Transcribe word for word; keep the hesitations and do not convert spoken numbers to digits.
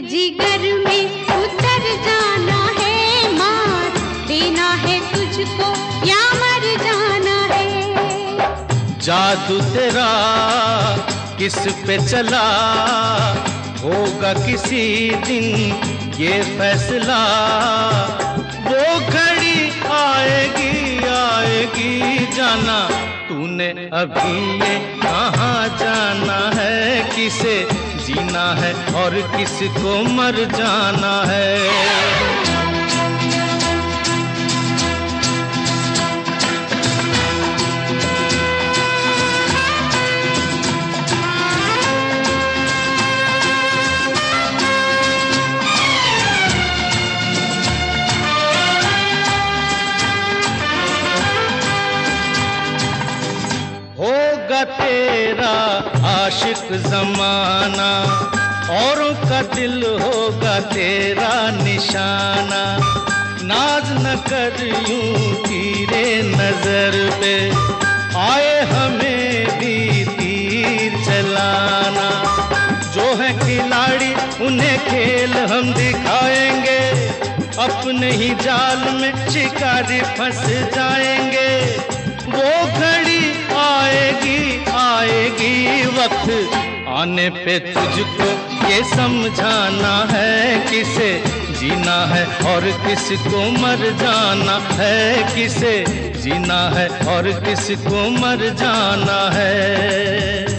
जिगर में उतर जाना है, मार देना है तुझको या मर जाना है। जादू तेरा किस पे चला, होगा किसी दिन ये फैसला। वो घड़ी आएगी आएगी जाना, तूने अभी ये कहाँ जाना है। किसे जीना है और किसको मर जाना है। होगा तेरा आशिक जमाना, औरों का दिल होगा तेरा निशाना। नाज न कर यूं तीरे नजर पे, आए हमें भी तीर चलाना। जो है खिलाड़ी उन्हें खेल हम दिखाएंगे, अपने ही जाल में शिकारी फंस जाएंगे। वो घड़ी आएगी आएगी, वक्त आने पे तुझको ये समझाना है। किसे जीना है और किसको मर जाना है। किसे जीना है और किसको मर जाना है।